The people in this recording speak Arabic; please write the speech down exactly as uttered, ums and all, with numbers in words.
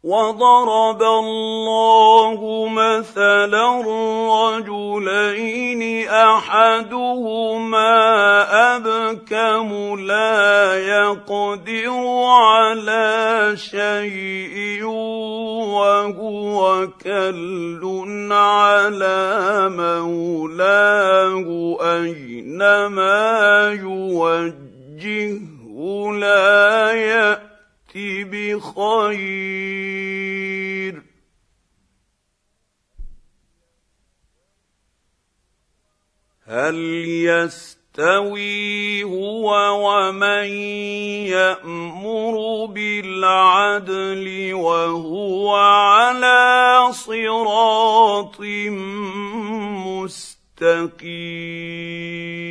وضرب الله مثلا رجلين احدهما ابكم لا يقدر على شيء وهو كل على مولاه اينما يوجهه لا يأتي بخير. هل يستوي هو ومن يأمر بالعدل وهو على صراط مستقيم؟